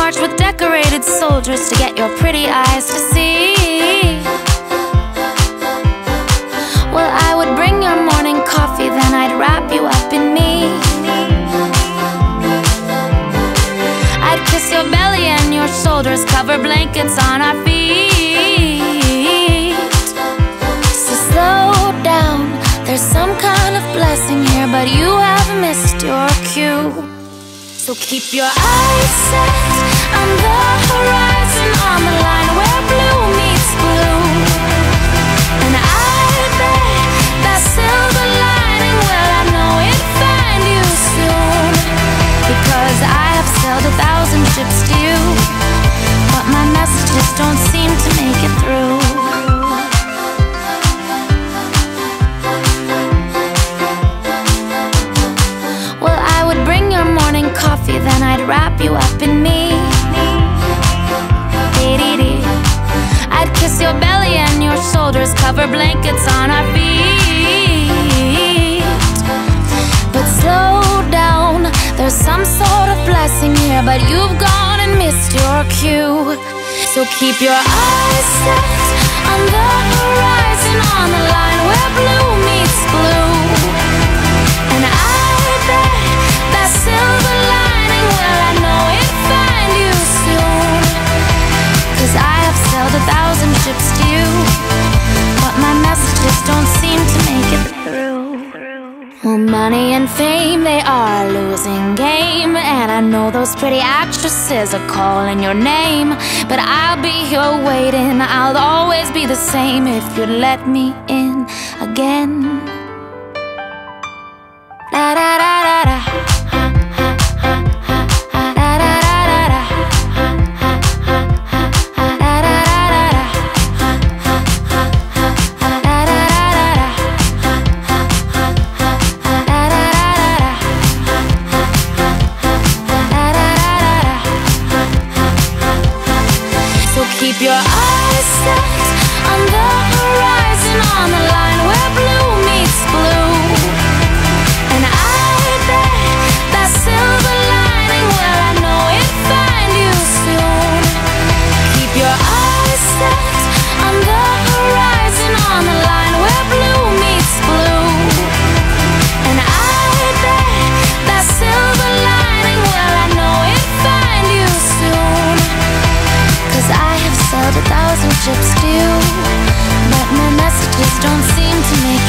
march with decorated soldiers to get your pretty eyes to see. Well, I would bring your morning coffee, then I'd wrap you up in me. I'd kiss your belly and your shoulders, cover blankets on our feet. So slow down, there's some kind of blessing here, but you have missed your cue. So keep your eyes set on the horizon, on the line where blue meets blue. And I bet that silver lining, well, I know it'll find you soon. Because I have sailed 1,000 ships to you, but my messages don't seem to make it through. Coffee, then I'd wrap you up in me. I'd kiss your belly and your shoulders, cover blankets on our feet. But slow down, there's some sort of blessing here, but you've gone and missed your cue. So keep your eyes set on the horizon, on the line where blue meets blue. And I bet that silver lining, well, I know it'll find you soon. 'Cause I have sailed 1,000 ships to you, but my messages don't seem to make it through. Well, money and fame, they are a losing game, and I know those pretty actresses are calling your name. But I'll be here waiting, I'll always be the same if you'd let me in again. Da da da da da. Keep your eyes set on the horizon, on the line where blue meets blue. And I bet that silver lining, well, I know it'll find you soon. Keep your eyes set on the horizon, on the line where blue meets blue. And I bet that silver lining, well, I know it'll find you soon. 'Cause I have sailed 1,000 ships too, but my messages don't seem to make